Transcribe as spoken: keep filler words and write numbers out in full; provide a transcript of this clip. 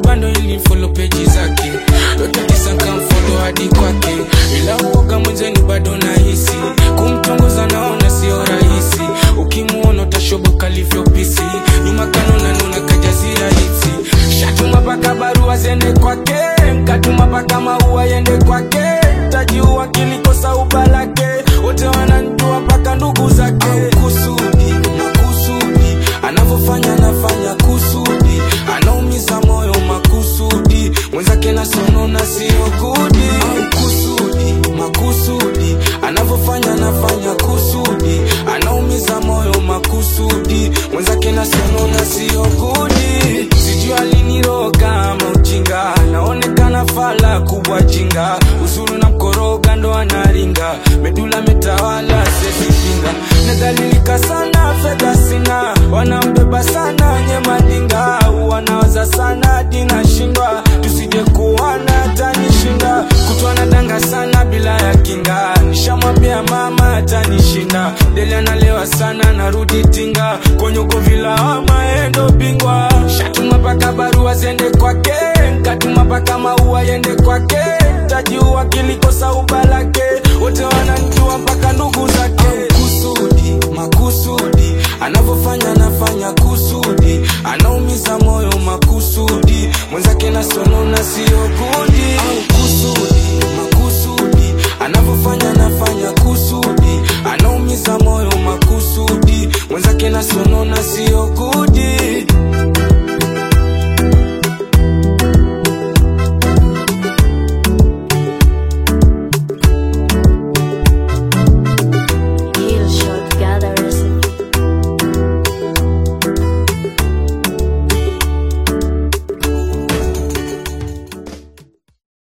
bando ili follow page zake, yote kisa nikamfollow hadi kwake, ila uoga mwenzeni bado nahisi, kumtongoza naona sio rahisi, ukimuona utashoboka livyo pisi, nyuma kanona nuna kajazira hiti, shatuma paka barua zende kwake, katuma paka maua yende kwake, tajiua kilikosa ubalake, wote wananjua paka ndugu zake. Kusudi, makusudi, anavofanya nafanya kusudi, anaumiza moyo makusudi, mwenzake na sono na sio kudi. Kusudi, makusudi, anavofanya nafanya kusudi, anaumiza moyo makusudi, mwenzake na sono na sio kudi. Sijui aliniroga ama ujinga, naonekana fala kubwa jinga, usuru na mkoroga ndo anaringa, medula metawala sesi pinga, nadhalilika sana fedha sina, wanambeba sana nye madinga, wanawaza sana dina shindwa, tusije kuwana tanishinda, kutuana danga sana bila ya kinga, nishamwambia mama tanishinda, dele analewa sana narudi tinga, konyoko vila ama endo bingwa, shatuma paka barua zende kwake, katuma paka maua yende kwake, tajiua kilikosa ubalake, wote wananjua mpaka ndugu zake. Kusudi, makusudi, anavofanya nafanya kusudi, anaumiza moyo makusudi,